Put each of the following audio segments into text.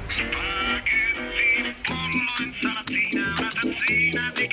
Spaghetti, pollo, insalatina, una tazzina di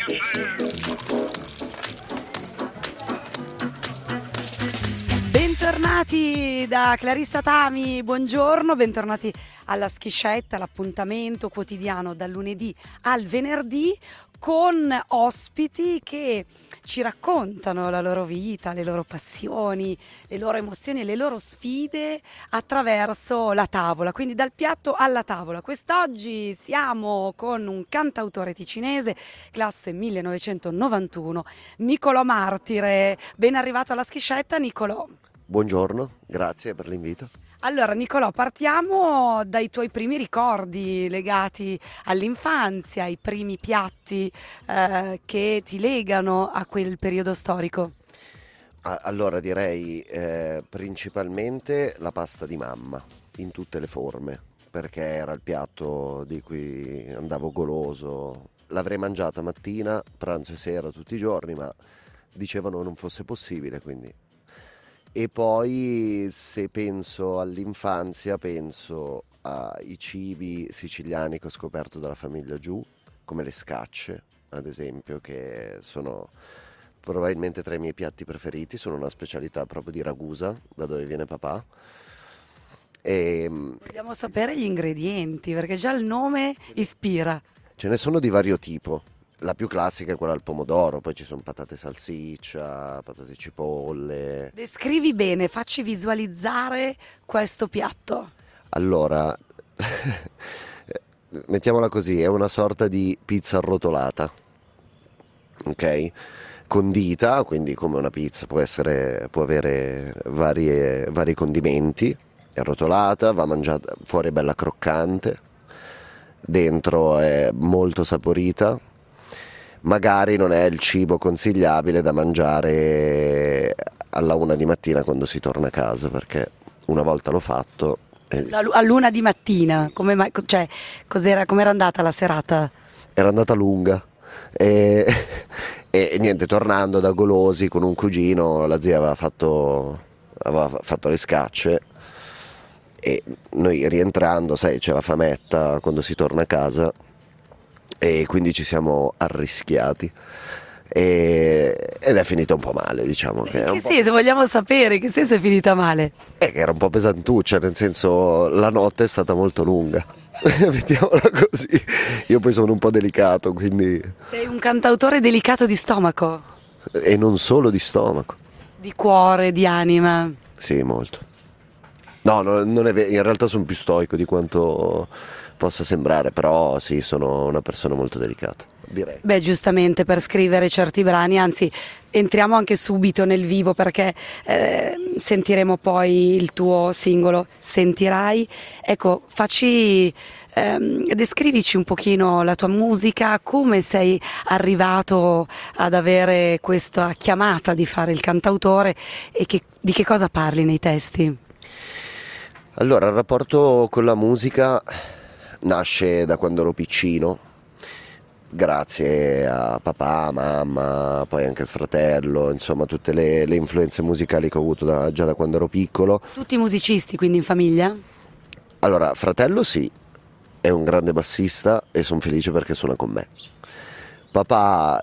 caffè. Bentornati da Clarissa Tami, buongiorno, bentornati alla Schiscetta, l'appuntamento quotidiano dal lunedì al venerdì con ospiti che ci raccontano la loro vita, le loro passioni, le loro emozioni e le loro sfide attraverso la tavola, quindi dal piatto alla tavola. Quest'oggi siamo con un cantautore ticinese, classe 1991, Nicolò Martire. Ben arrivato alla Schiscetta, Nicolò. Buongiorno, grazie per l'invito. Allora Nicolò, partiamo dai tuoi primi ricordi legati all'infanzia, ai primi piatti che ti legano a quel periodo storico. Allora direi principalmente la pasta di mamma, in tutte le forme, perché era il piatto di cui andavo goloso. L'avrei mangiata mattina, pranzo e sera tutti i giorni, ma dicevano non fosse possibile, quindi... E poi se penso all'infanzia penso ai cibi siciliani che ho scoperto dalla famiglia giù, come le scacce ad esempio, che sono probabilmente tra i miei piatti preferiti, sono una specialità proprio di Ragusa, da dove viene papà. Vogliamo sapere gli ingredienti, perché già il nome ispira. Ce ne sono di vario tipo. La più classica è quella al pomodoro, poi ci sono patate salsiccia, patate cipolle. Descrivi bene, facci visualizzare questo piatto. Allora, mettiamola così, è una sorta di pizza arrotolata, ok? Condita, quindi come una pizza può avere vari condimenti, è arrotolata, va mangiata fuori, è bella croccante, dentro è molto saporita. Magari non è il cibo consigliabile da mangiare alla 1 di mattina quando si torna a casa, perché una volta l'ho fatto. All'1 di mattina, com'era andata la serata? Era andata lunga e niente, tornando da Golosi con un cugino, la zia aveva fatto le scacce e noi rientrando, sai, c'è la fametta quando si torna a casa. E quindi ci siamo arrischiati ed è finita un po' male, diciamo. Che senso, vogliamo sapere che senso è finita male? Che era un po' pesantuccia, nel senso la notte è stata molto lunga. Mettiamola così. Io poi sono un po' delicato, quindi... Sei un cantautore delicato di stomaco? E non solo di stomaco. Di cuore, di anima? Sì, molto. No, non è vero, in realtà sono più stoico di quanto possa sembrare, però sì, sono una persona molto delicata, direi. Beh, giustamente per scrivere certi brani, anzi entriamo anche subito nel vivo, perché sentiremo poi il tuo singolo Sentirai. Ecco, descrivici un pochino la tua musica, come sei arrivato ad avere questa chiamata di fare il cantautore e di che cosa parli nei testi? Allora, il rapporto con la musica nasce da quando ero piccino, grazie a papà, mamma, poi anche il fratello, insomma tutte le influenze musicali che ho avuto già da quando ero piccolo. Tutti musicisti quindi in famiglia? Allora, fratello sì, è un grande bassista e sono felice perché suona con me. Papà,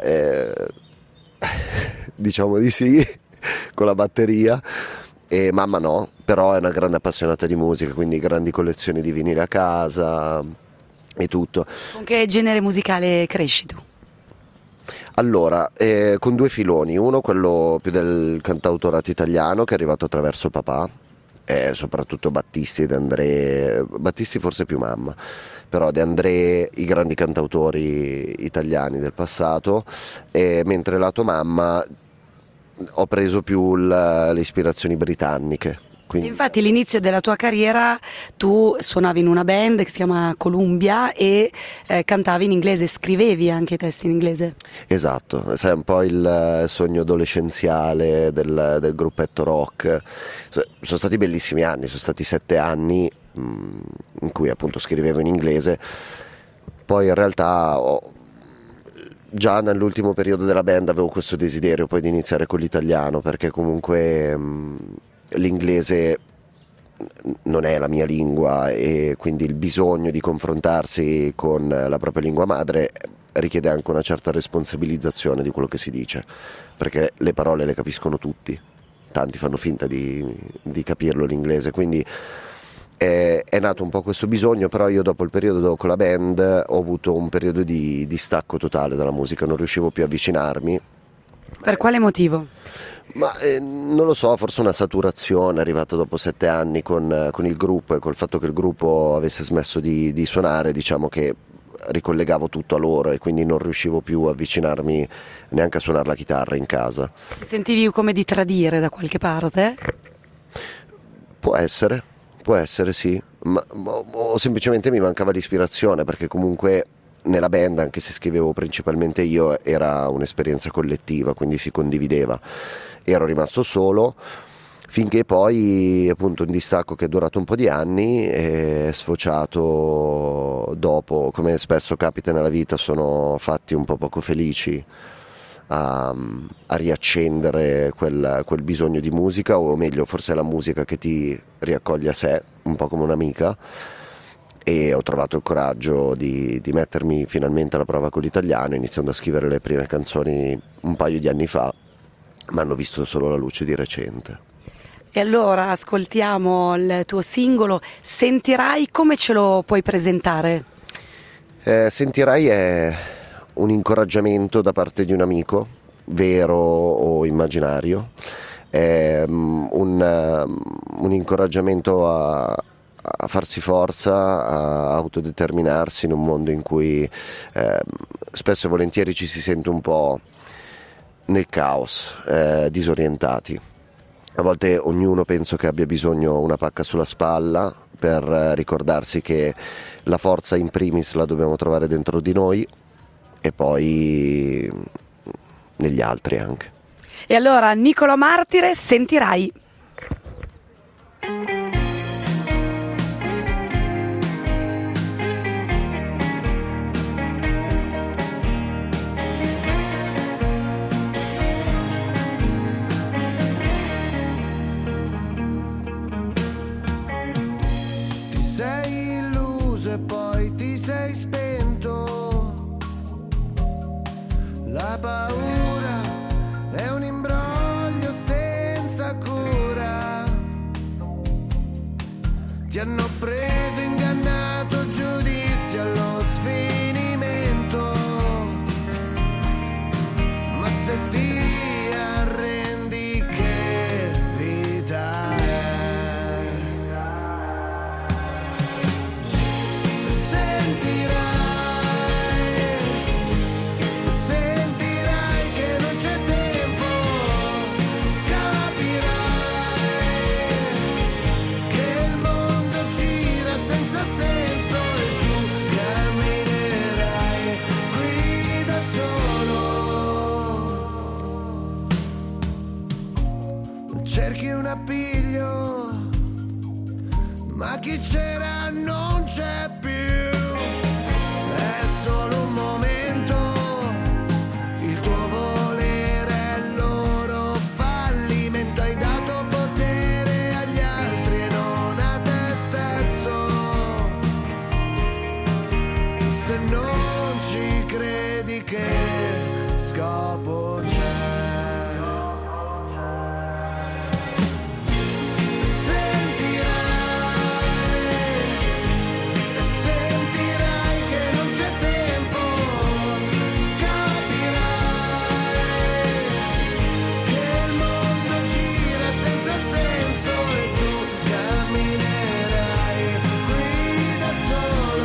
diciamo di sì, con la batteria. E mamma no, però è una grande appassionata di musica, quindi grandi collezioni di vinili a casa e tutto. Con che genere musicale cresci tu? Allora, con due filoni, uno quello più del cantautorato italiano che è arrivato attraverso papà, soprattutto Battisti e De André, Battisti forse più mamma, però De André, i grandi cantautori italiani del passato, mentre lato mamma ho preso più le ispirazioni britanniche. Quindi... Infatti l'inizio della tua carriera tu suonavi in una band che si chiama Columbia e cantavi in inglese, scrivevi anche i testi in inglese. Esatto, sai, un po' il sogno adolescenziale del gruppetto rock. Sono stati bellissimi anni, sono stati 7 anni in cui appunto scrivevo in inglese. Poi in realtà già nell'ultimo periodo della band avevo questo desiderio poi di iniziare con l'italiano, perché comunque l'inglese non è la mia lingua, e quindi il bisogno di confrontarsi con la propria lingua madre richiede anche una certa responsabilizzazione di quello che si dice, perché le parole le capiscono tutti, tanti fanno finta di capirlo l'inglese, quindi è nato un po' questo bisogno. Però io dopo il periodo con la band ho avuto un periodo di stacco totale dalla musica, non riuscivo più a avvicinarmi. Per quale motivo? Ma non lo so, forse una saturazione arrivata dopo 7 anni con il gruppo, e col fatto che il gruppo avesse smesso di suonare, diciamo che ricollegavo tutto a loro e quindi non riuscivo più a avvicinarmi neanche a suonare la chitarra in casa. Ti sentivi come di tradire da qualche parte? Può essere sì, o semplicemente mi mancava l'ispirazione, perché comunque nella band, anche se scrivevo principalmente io, era un'esperienza collettiva, quindi si condivideva. Ero rimasto solo finché poi, appunto, un distacco che è durato un po' di anni è sfociato dopo, come spesso capita nella vita, sono fatti un po' poco felici a riaccendere quel bisogno di musica, o meglio forse è la musica che ti riaccoglie a sé, un po' come un'amica, e ho trovato il coraggio di mettermi finalmente alla prova con l'italiano, iniziando a scrivere le prime canzoni un paio di anni fa, ma hanno visto solo la luce di recente. E allora ascoltiamo il tuo singolo Sentirai. Come ce lo puoi presentare? Sentirai è un incoraggiamento da parte di un amico, vero o immaginario, è un incoraggiamento a farsi forza, a autodeterminarsi in un mondo in cui spesso e volentieri ci si sente un po' nel caos, disorientati. A volte ognuno penso che abbia bisogno una pacca sulla spalla per ricordarsi che la forza in primis la dobbiamo trovare dentro di noi e poi negli altri anche. E allora Nicolò Martire, Sentirai. Sei illuso e poi ti sei spento. La paura è un imbroglio senza cura. Ti hanno preso, ingannato, giudizio allo sfinimento. Ma se ti arrendi, che vita è? Sentirai che non c'è tempo, capirai che il mondo gira senza senso e tu camminerai qui da solo. Cerchi un appiglio, ma chi c'era non c'è più. È solo un momento, il tuo volere è il loro fallimento. Hai dato potere agli altri e non a te stesso. Se non ci credi, che scopo c'è? Sentirai che non c'è tempo, capirai che il mondo gira senza senso e tu camminerai qui da solo.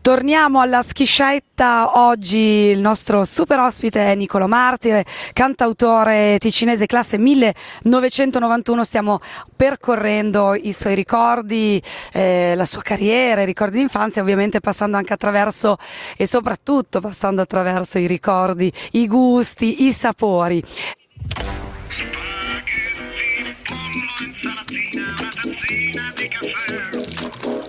Torniamo alla schiscetta. Oggi il nostro super ospite è Niccolò Martire, cantautore ticinese classe 1991. Stiamo percorrendo i suoi ricordi, la sua carriera, i ricordi di infanzia, ovviamente passando anche attraverso e soprattutto passando attraverso i ricordi, i gusti, i sapori. Spaghetti, pollo, insalatina, una tazzina di caffè.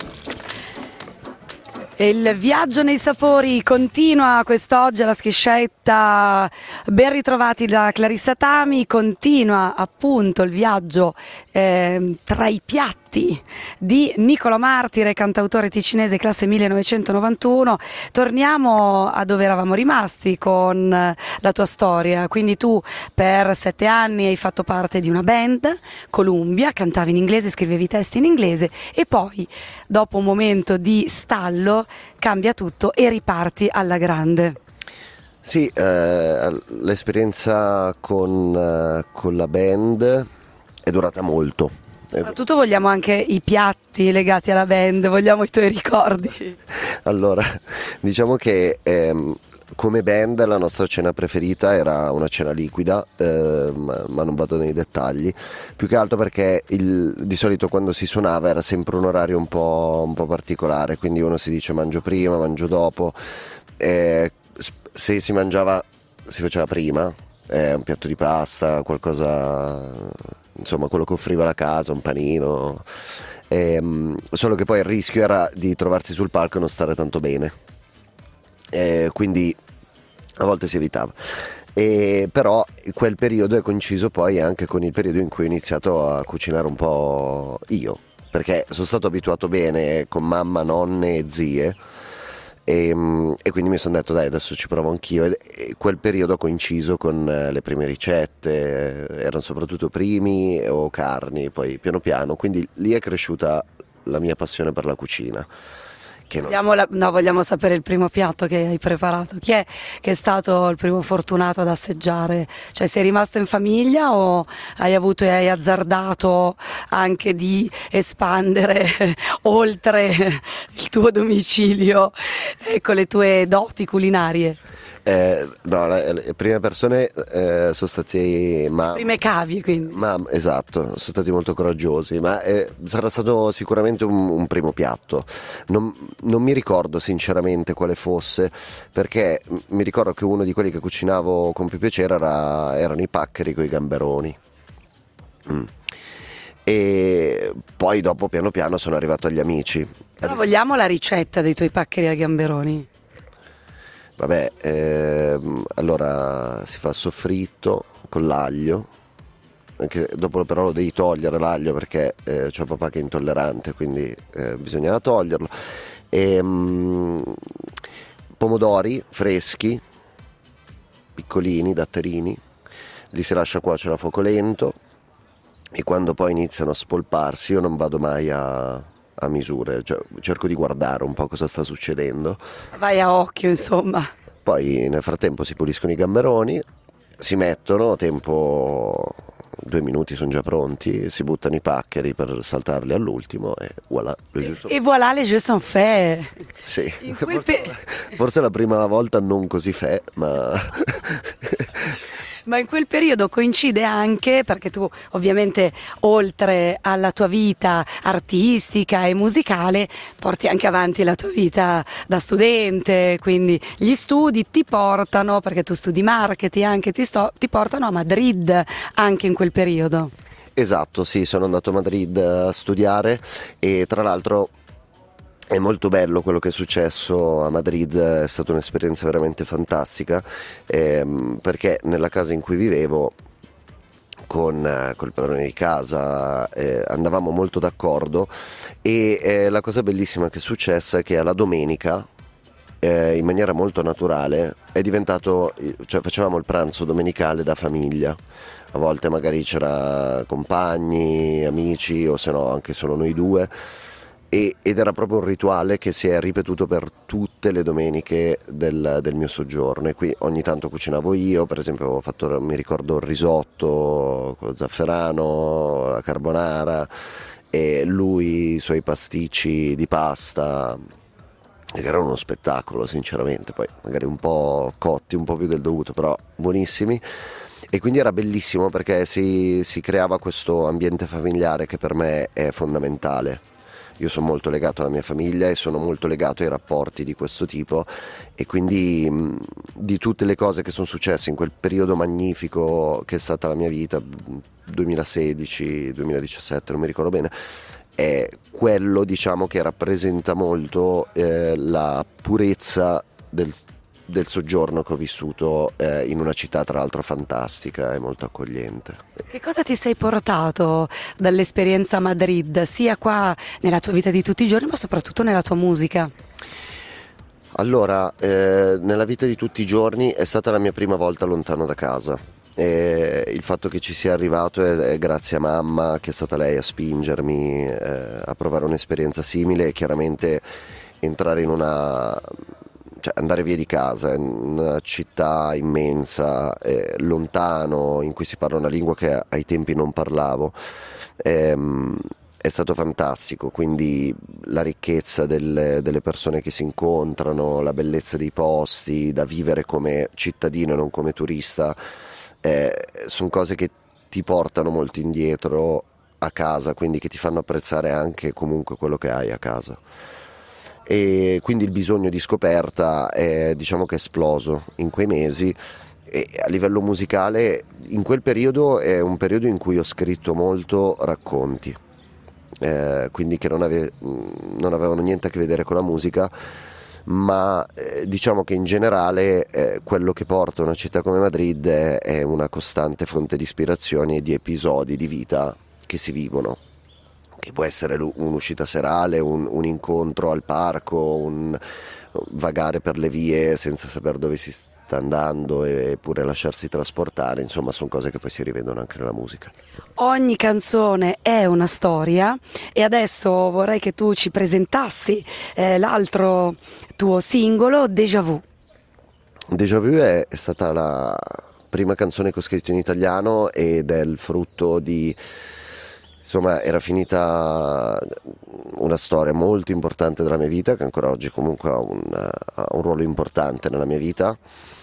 E il viaggio nei sapori continua quest'oggi alla schiscetta. Ben ritrovati da Clarissa Tami. Continua appunto il viaggio tra i piatti di Niccolò Martire, cantautore ticinese classe 1991. Torniamo a dove eravamo rimasti con la tua storia. Quindi tu per 7 anni hai fatto parte di una band, Columbia, cantavi in inglese, scrivevi testi in inglese e poi dopo un momento di stallo cambia tutto e riparti alla grande. Sì, l'esperienza con la band è durata molto. Soprattutto vogliamo anche i piatti legati alla band, vogliamo i tuoi ricordi. Allora, diciamo che come band la nostra cena preferita era una cena liquida, ma non vado nei dettagli, più che altro perché di solito quando si suonava era sempre un orario un po' particolare, quindi uno si dice mangio prima, mangio dopo, se si mangiava si faceva prima, un piatto di pasta, qualcosa, insomma quello che offriva la casa, un panino, solo che poi il rischio era di trovarsi sul palco e non stare tanto bene. Quindi a volte si evitava, però quel periodo è coinciso poi anche con il periodo in cui ho iniziato a cucinare un po' io, perché sono stato abituato bene con mamma, nonne e zie e quindi mi sono detto dai, adesso ci provo anch'io, e quel periodo ha coinciso con le prime ricette, erano soprattutto primi o carni, poi piano piano, quindi lì è cresciuta la mia passione per la cucina. Vogliamo sapere il primo piatto che hai preparato. Chi è che è stato il primo fortunato ad assaggiare? Cioè, sei rimasto in famiglia o hai azzardato anche di espandere oltre il tuo domicilio, ecco, le tue doti culinarie? No, le prime persone sono stati Prime cavie, quindi. Esatto, sono stati molto coraggiosi, ma sarà stato sicuramente un primo piatto. Non mi ricordo sinceramente quale fosse, perché mi ricordo che uno di quelli che cucinavo con più piacere erano i paccheri con i gamberoni. E poi dopo piano piano sono arrivato agli amici. Però vogliamo la ricetta dei tuoi paccheri ai gamberoni? Vabbè, allora si fa soffritto con l'aglio, anche dopo però lo devi togliere l'aglio perché c'ho papà che è intollerante, quindi bisognava toglierlo. Pomodori freschi, piccolini, datterini, li si lascia cuocere a fuoco lento e quando poi iniziano a spolparsi io non vado mai a misure, cioè cerco di guardare un po' cosa sta succedendo. Vai a occhio, insomma. Poi nel frattempo si puliscono i gamberoni, si mettono, tempo 2 minuti sono già pronti, si buttano i paccheri per saltarli all'ultimo e voilà, et voilà les jeux sont faits. Sì, forse la prima volta non così ma Ma in quel periodo coincide anche, perché tu ovviamente oltre alla tua vita artistica e musicale porti anche avanti la tua vita da studente, quindi gli studi ti portano, perché tu studi marketing, anche ti portano a Madrid anche in quel periodo. Esatto, sì, sono andato a Madrid a studiare e tra l'altro è molto bello quello che è successo a Madrid, è stata un'esperienza veramente fantastica, perché nella casa in cui vivevo con il padrone di casa andavamo molto d'accordo e la cosa bellissima che è successa è che alla domenica in maniera molto naturale è diventato, cioè facevamo il pranzo domenicale da famiglia, a volte magari c'era compagni, amici o se no anche solo noi due. Ed era proprio un rituale che si è ripetuto per tutte le domeniche del mio soggiorno, e qui ogni tanto cucinavo io, per esempio avevo fatto, mi ricordo, il risotto con lo zafferano, la carbonara, e lui i suoi pasticci di pasta, che era uno spettacolo sinceramente, poi magari un po' cotti, un po' più del dovuto, però buonissimi. E quindi era bellissimo perché si creava questo ambiente familiare che per me è fondamentale. Io sono molto legato alla mia famiglia e sono molto legato ai rapporti di questo tipo, e quindi di tutte le cose che sono successe in quel periodo magnifico che è stata la mia vita, 2016-2017, non mi ricordo bene, è quello, diciamo, che rappresenta molto la purezza del soggiorno che ho vissuto in una città tra l'altro fantastica e molto accogliente. Che cosa ti sei portato dall'esperienza a Madrid, sia qua nella tua vita di tutti i giorni, ma soprattutto nella tua musica? Allora, nella vita di tutti i giorni è stata la mia prima volta lontano da casa. E il fatto che ci sia arrivato è grazie a mamma, che è stata lei a spingermi a provare un'esperienza simile, e chiaramente entrare in cioè andare via di casa in una città immensa, lontano, in cui si parla una lingua che ai tempi non parlavo, è stato fantastico. Quindi la ricchezza delle persone che si incontrano, la bellezza dei posti, da vivere come cittadino e non come turista, sono cose che ti portano molto indietro a casa, quindi che ti fanno apprezzare anche comunque quello che hai a casa. E quindi il bisogno di scoperta diciamo che è esploso in quei mesi. E a livello musicale in quel periodo è un periodo in cui ho scritto molto racconti, quindi che non avevano niente a che vedere con la musica, ma diciamo che in generale quello che porta una città come Madrid è una costante fonte di ispirazioni e di episodi di vita che si vivono, che può essere un'uscita serale, un incontro al parco, un vagare per le vie senza sapere dove si sta andando, eppure lasciarsi trasportare. Insomma, sono cose che poi si rivedono anche nella musica. Ogni canzone è una storia, e adesso vorrei che tu ci presentassi l'altro tuo singolo, Déjà Vu. Déjà Vu è stata la prima canzone che ho scritto in italiano ed è il frutto di... Insomma, era finita una storia molto importante della mia vita, che ancora oggi comunque ha un ruolo importante nella mia vita,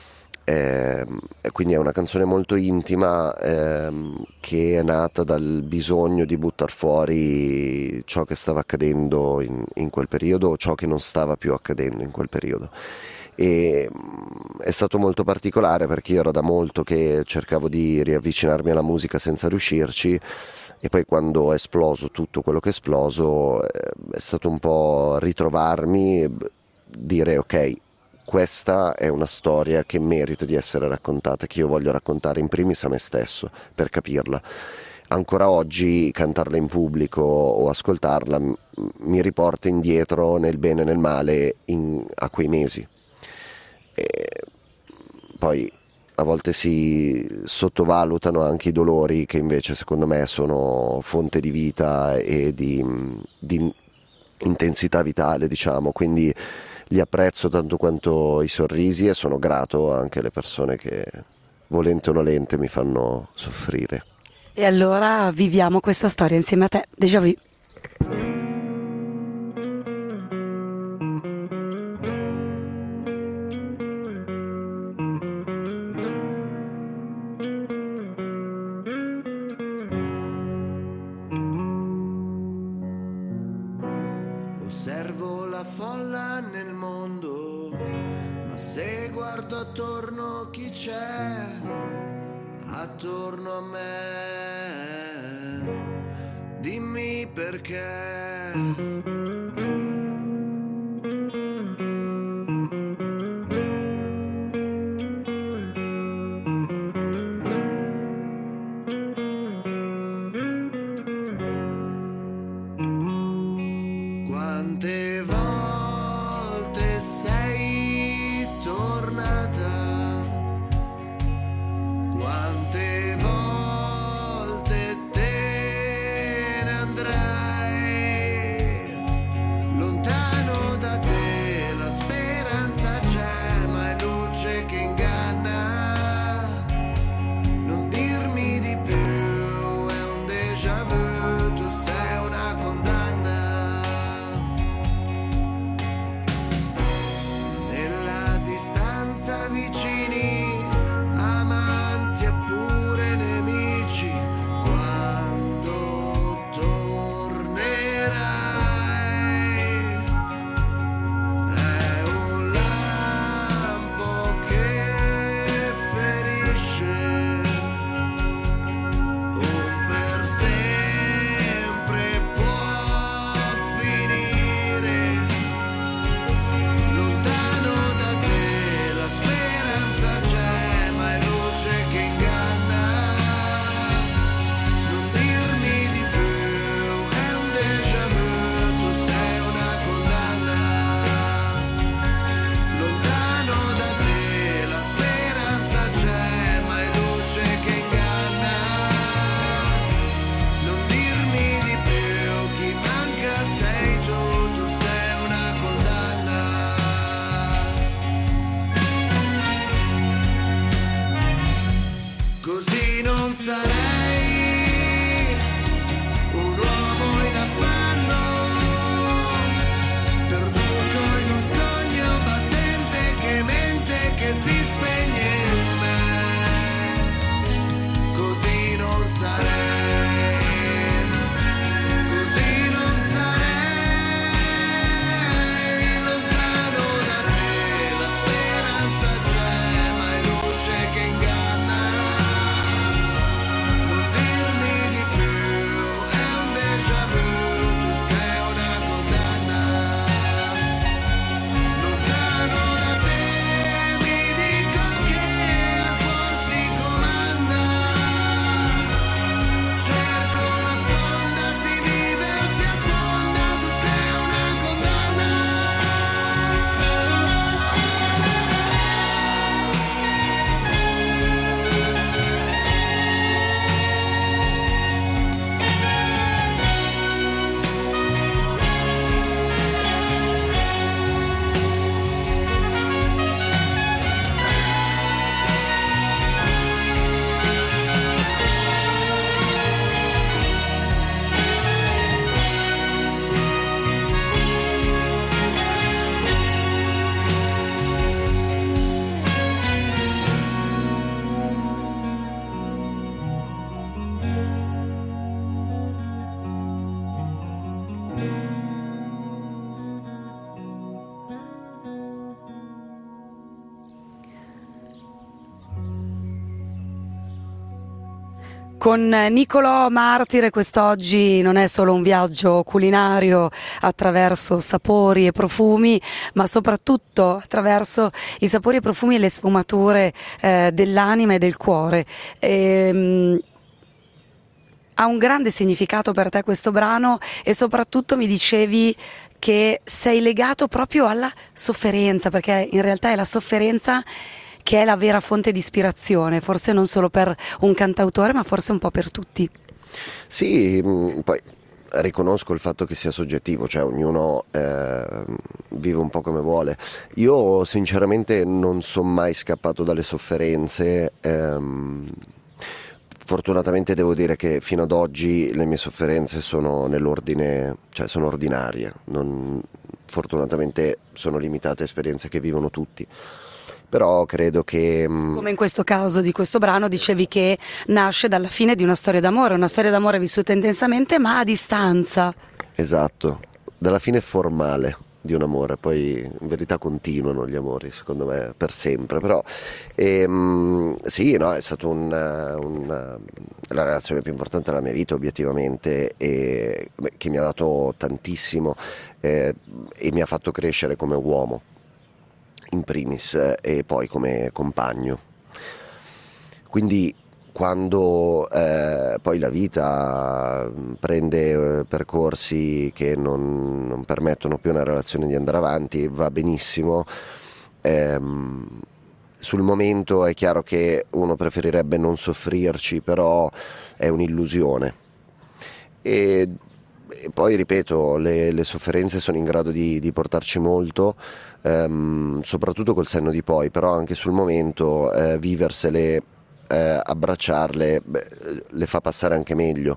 e quindi è una canzone molto intima, che è nata dal bisogno di buttar fuori ciò che stava accadendo in quel periodo, o ciò che non stava più accadendo in quel periodo. E è stato molto particolare perché io era da molto che cercavo di riavvicinarmi alla musica senza riuscirci, e poi quando è esploso tutto quello che è esploso è stato un po' ritrovarmi, dire ok, questa è una storia che merita di essere raccontata, che io voglio raccontare in primis a me stesso per capirla. Ancora oggi cantarla in pubblico o ascoltarla mi riporta indietro nel bene e nel male a quei mesi. E poi a volte si sottovalutano anche i dolori che invece secondo me sono fonte di vita e di intensità vitale, diciamo, quindi li apprezzo tanto quanto i sorrisi, e sono grato anche alle persone che volente o nolente mi fanno soffrire. E allora viviamo questa storia insieme a te, Déjà Vu. Osservo la folla nel mondo, ma se guardo attorno chi c'è attorno a me, dimmi perché. Quante volte sei tornata? Quante volte te ne andrai? Lontano da te la speranza c'è, ma è luce che inganna. Non dirmi di più, è un déjà vu, tu sei una condanna. Con Niccolò Martire quest'oggi non è solo un viaggio culinario attraverso sapori e profumi, ma soprattutto attraverso i sapori e profumi e le sfumature dell'anima e del cuore. Ha un grande significato per te questo brano, e soprattutto mi dicevi che sei legato proprio alla sofferenza, perché in realtà è la sofferenza che è la vera fonte di ispirazione, forse non solo per un cantautore, ma forse un po' per tutti. Sì, poi riconosco il fatto che sia soggettivo, cioè ognuno vive un po' come vuole. Io sinceramente non sono mai scappato dalle sofferenze. Fortunatamente devo dire che fino ad oggi le mie sofferenze sono nell'ordine, cioè sono ordinarie, fortunatamente sono limitate a esperienze che vivono tutti. Però credo che... Come in questo caso di questo brano dicevi che nasce dalla fine di una storia d'amore vissuta intensamente ma a distanza. Esatto, dalla fine formale di un amore, poi in verità continuano gli amori secondo me per sempre, però sì, no, è stata la relazione più importante della mia vita obiettivamente, e che mi ha dato tantissimo e mi ha fatto crescere come uomo in primis e poi come compagno. Quindi quando poi la vita prende percorsi che non permettono più a una relazione di andare avanti, va benissimo. Sul momento è chiaro che uno preferirebbe non soffrirci, però è un'illusione. E poi ripeto, le sofferenze sono in grado di portarci molto, soprattutto col senno di poi, però anche sul momento viversele, abbracciarle, le fa passare anche meglio.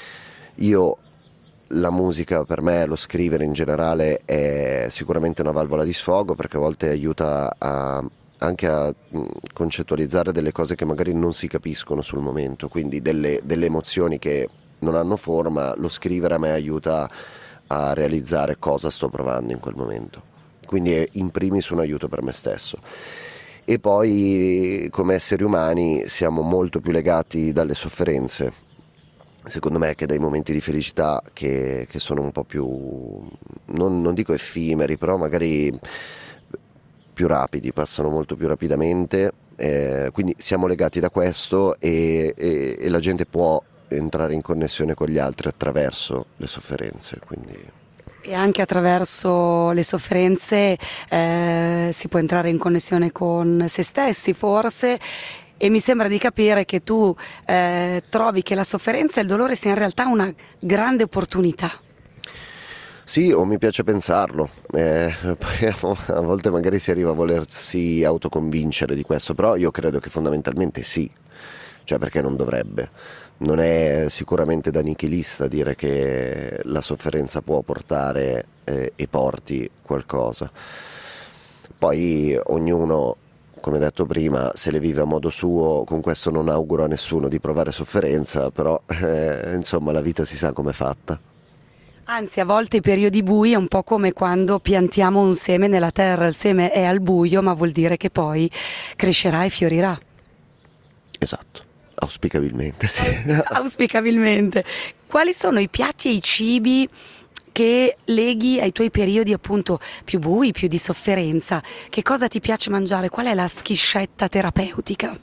La musica per me, lo scrivere in generale, è sicuramente una valvola di sfogo, perché a volte aiuta anche a concettualizzare delle cose che magari non si capiscono sul momento, quindi delle emozioni che non hanno forma. Lo scrivere a me aiuta a realizzare cosa sto provando in quel momento, quindi è in primis un aiuto per me stesso. E poi come esseri umani siamo molto più legati dalle sofferenze, secondo me, che dai momenti di felicità che sono un po' più, non dico effimeri, però magari più rapidi, passano molto più rapidamente, quindi siamo legati da questo, e la gente può entrare in connessione con gli altri attraverso le sofferenze, quindi... E anche attraverso le sofferenze si può entrare in connessione con se stessi, forse, e mi sembra di capire che tu trovi che la sofferenza e il dolore sia in realtà una grande opportunità. Sì, o mi piace pensarlo, poi a volte magari si arriva a volersi autoconvincere di questo, però io credo che fondamentalmente sì, cioè perché non dovrebbe? Non è sicuramente da nichilista dire che la sofferenza può portare e porti qualcosa. Poi ognuno, come detto prima, se le vive a modo suo. Con questo non auguro a nessuno di provare sofferenza, però insomma la vita si sa com'è fatta. Anzi, a volte i periodi bui è un po' come quando piantiamo un seme nella terra. Il seme è al buio, ma vuol dire che poi crescerà e fiorirà. Esatto. Auspicabilmente, sì. Auspicabilmente. Quali sono i piatti e i cibi che leghi ai tuoi periodi appunto più bui, più di sofferenza? Che cosa ti piace mangiare? Qual è la schiscetta terapeutica?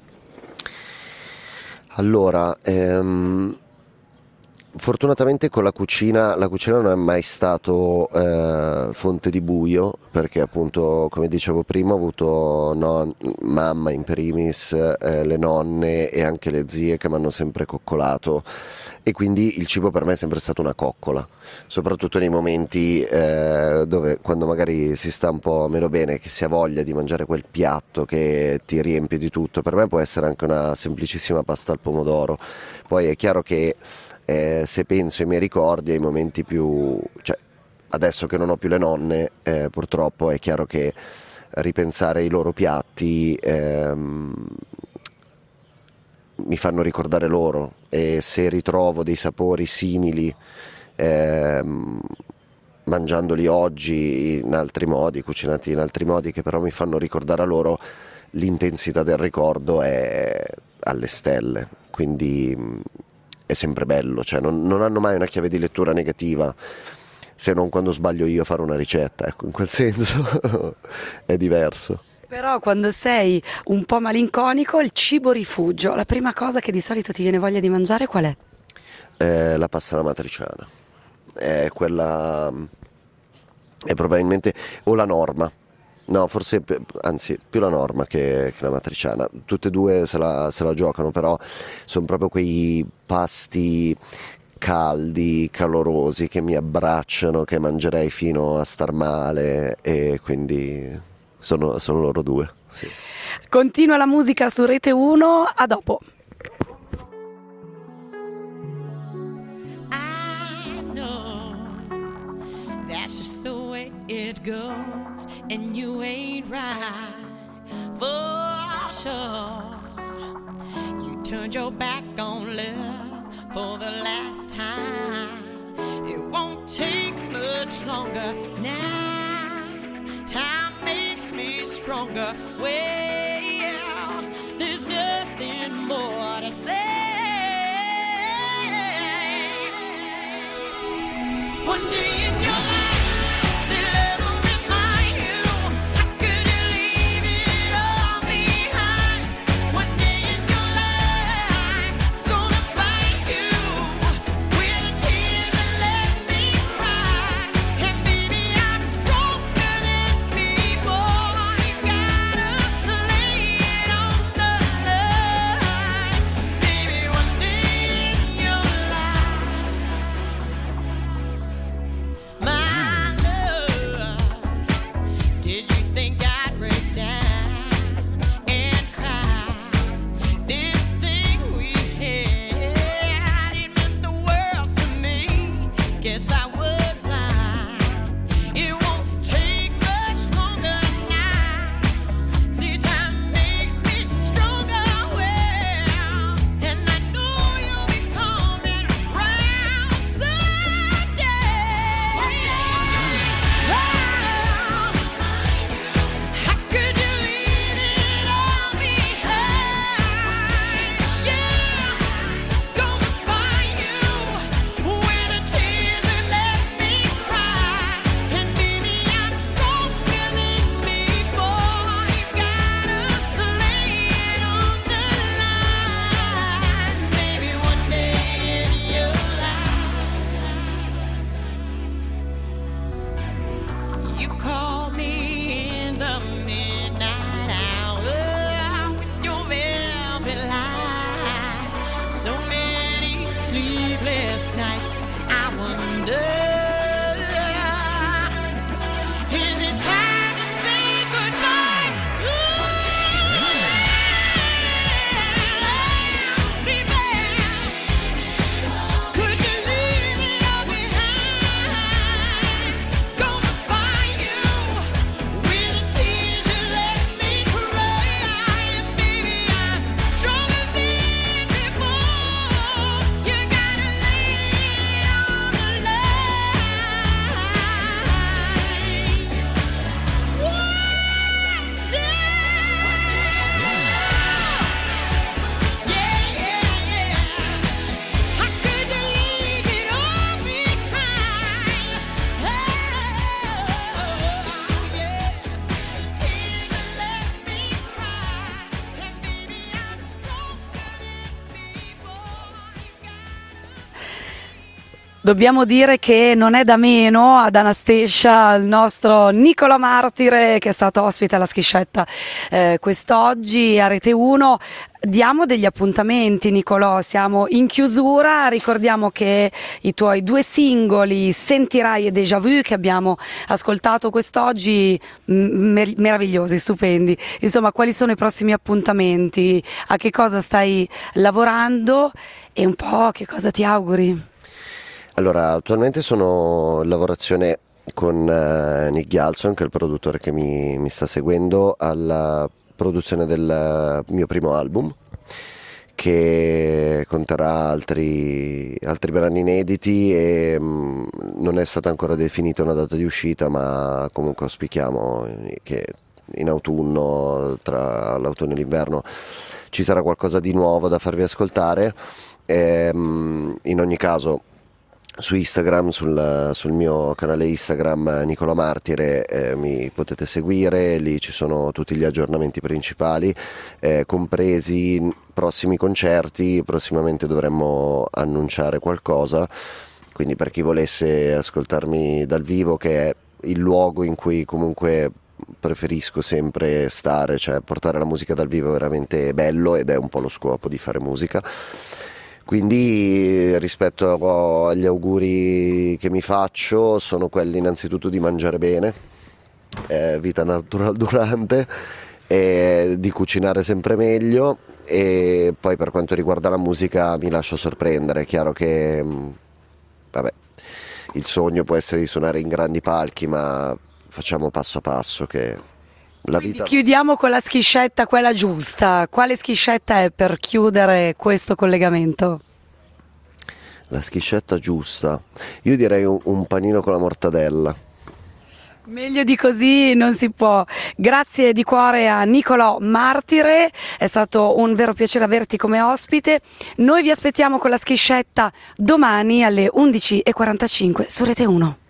Allora, fortunatamente con la cucina non è mai stato fonte di buio, perché appunto, come dicevo prima, ho avuto mamma in primis, le nonne e anche le zie che mi hanno sempre coccolato, e quindi il cibo per me è sempre stato una coccola, soprattutto nei momenti dove, quando magari si sta un po' meno bene, che si ha voglia di mangiare quel piatto che ti riempie di tutto. Per me può essere anche una semplicissima pasta al pomodoro. Poi è chiaro che se penso ai miei ricordi, ai momenti più, cioè adesso che non ho più le nonne, purtroppo è chiaro che ripensare ai loro piatti mi fanno ricordare loro, e se ritrovo dei sapori simili mangiandoli oggi in altri modi, cucinati in altri modi che però mi fanno ricordare a loro, l'intensità del ricordo è alle stelle. Quindi è sempre bello, cioè non hanno mai una chiave di lettura negativa, se non quando sbaglio io a fare una ricetta, ecco, in quel senso è diverso. Però quando sei un po' malinconico, il cibo rifugio, la prima cosa che di solito ti viene voglia di mangiare qual è? La pasta alla matriciana, è quella, è probabilmente, o la norma, no forse, anzi più la norma che la matriciana, tutte e due se la giocano, però sono proprio quei pasti caldi, calorosi, che mi abbracciano, che mangerei fino a star male, e quindi sono loro due, sì. Continua la musica su Rete 1, a dopo. I know that's just the way it goes, and you ain't right for sure. You turned your back on love for the last time. It won't take much longer now. Time makes me stronger. Well, there's nothing more to say. One day in your life, still ever remind you, how could you leave it all behind? One day in your life, it's gonna find you with the tears that let me cry. And baby, I'm stronger than before. You gotta lay it on the line. Baby, one day in your life, my love, did you think I'd break down and cry? This thing we had, it meant the world to me. Guess I was blind. It won't take much longer now. See, time makes me stronger, well, and I know you'll be coming round someday. How could you leave it all behind? Yeah, it's gonna find you with the tears that let me cry. And baby, I'm stronger than before. You gotta lay it on the line. Maybe one day in your life, you call me in the midnight hour with your velvet lights. So many sleepless nights, I wonder, is it time to say goodbye? Could you leave it all behind? It's gonna find you with the tears you let me cry. And baby, I'm stronger than before. You gotta lay it on the line. One day, yeah, yeah, yeah. How could you leave it all behind? Oh, yeah. Tears that let me cry. And baby, I'm stronger than before. Dobbiamo dire che non è da meno ad Anastacia il nostro Nicola Martire, che è stato ospite alla Schiscetta quest'oggi a Rete 1. Diamo degli appuntamenti, Nicolò, siamo in chiusura, ricordiamo che i tuoi 2 singoli, Sentirai e Déjà Vu, che abbiamo ascoltato quest'oggi, meravigliosi, stupendi. Insomma, quali sono i prossimi appuntamenti? A che cosa stai lavorando e un po' che cosa ti auguri? Allora, attualmente sono in lavorazione con Nick Ghalson, che è il produttore che mi sta seguendo, alla produzione del mio primo album, che conterrà altri brani inediti, e non è stata ancora definita una data di uscita, ma comunque auspichiamo che in autunno, tra l'autunno e l'inverno, ci sarà qualcosa di nuovo da farvi ascoltare. In ogni caso su Instagram, sul mio canale Instagram Nicola Martire, mi potete seguire, lì ci sono tutti gli aggiornamenti principali, compresi prossimi concerti. Prossimamente dovremmo annunciare qualcosa, quindi per chi volesse ascoltarmi dal vivo, che è il luogo in cui comunque preferisco sempre stare, cioè portare la musica dal vivo è veramente bello ed è un po' lo scopo di fare musica. Quindi rispetto agli auguri che mi faccio, sono quelli innanzitutto di mangiare bene, vita natural durante, e di cucinare sempre meglio, e poi per quanto riguarda la musica mi lascio sorprendere. È chiaro che vabbè, il sogno può essere di suonare in grandi palchi, ma facciamo passo a passo, che la Quindi vita... chiudiamo con la schiscetta, quella giusta. Quale schiscetta è per chiudere questo collegamento? La schiscetta giusta, io direi un panino con la mortadella. Meglio di così non si può. Grazie di cuore a Nicolò Martire, è stato un vero piacere averti come ospite. Noi vi aspettiamo con la schiscetta domani alle 11:45 su Rete 1.